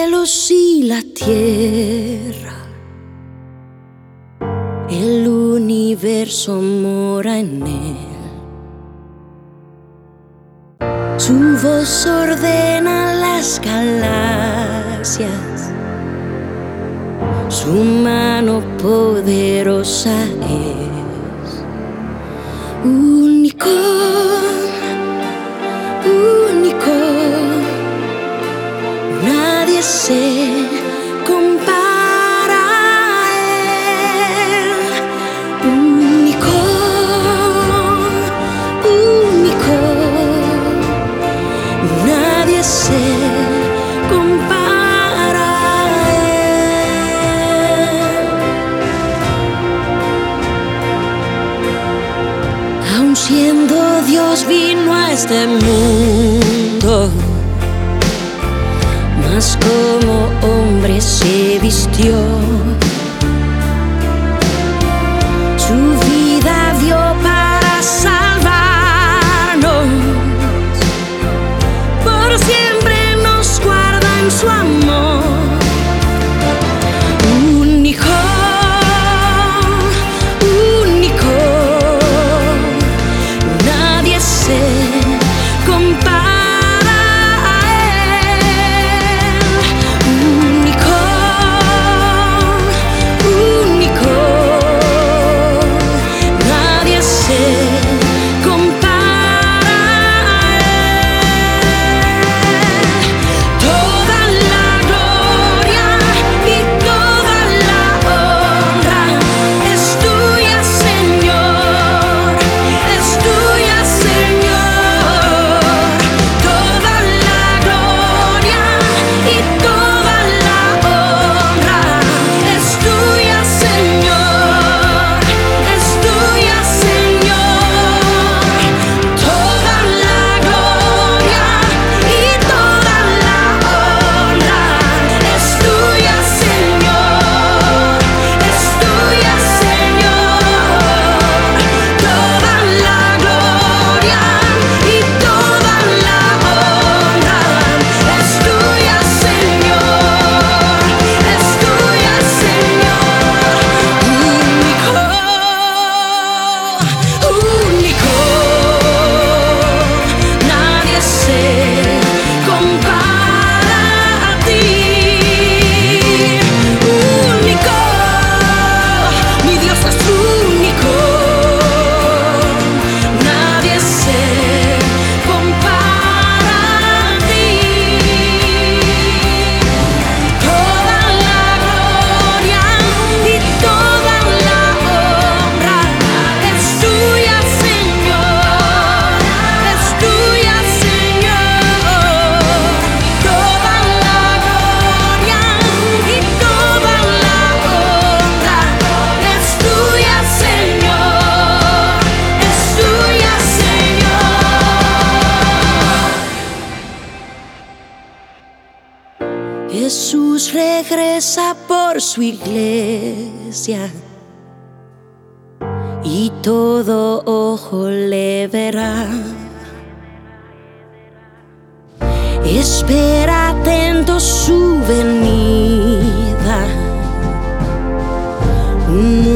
cielos y la tierra, el universo mora en él. Su voz ordena las galaxias, su mano poderosa es único, único. Nadie se compara a él. Único, único. Nadie se compara a él. Aun siendo Dios vino a este mundo, mas como hombre se vistió. Su vida dio para salvarnos, por siempre nos guarda en su amor. Único, único, nadie se compara. Jesús regresa por su iglesia y todo ojo le verá. Espera atento su venida.